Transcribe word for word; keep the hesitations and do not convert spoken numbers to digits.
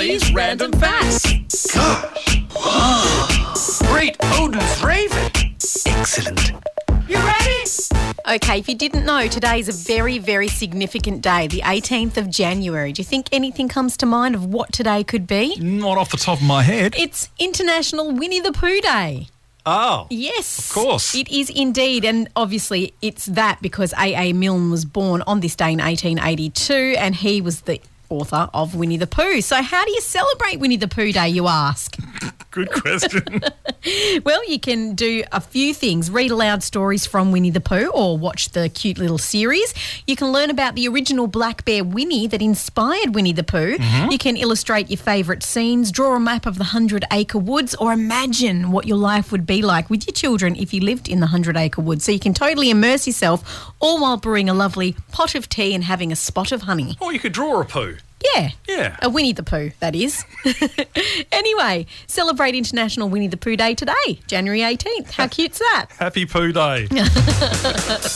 Molly's Random Facts. Gosh. Great Odin's Raven. Excellent. You ready? Okay, if you didn't know, today is a very, very significant day, the eighteenth of January. Do you think anything comes to mind of what today could be? Not off the top of my head. It's International Winnie the Pooh Day. Oh. Yes. Of course. It is indeed, and obviously it's that because A A Milne was born on this day in eighteen eighty-two and he was the author of Winnie the Pooh. So how do you celebrate Winnie the Pooh Day, you ask? Good question. Well, you can do a few things. Read aloud stories from Winnie the Pooh or watch the cute little series. You can learn about the original Black Bear Winnie that inspired Winnie the Pooh. Mm-hmm. You can illustrate your favourite scenes, draw a map of the Hundred Acre Woods, or imagine what your life would be like with your children if you lived in the Hundred Acre Woods. So you can totally immerse yourself, all while brewing a lovely pot of tea and having a spot of honey. Or you could draw a poo. Yeah. Yeah. A Winnie the Pooh, that is. Anyway, celebrate International Winnie the Pooh Day today, January eighteenth. How cute's that? Happy Poo Day.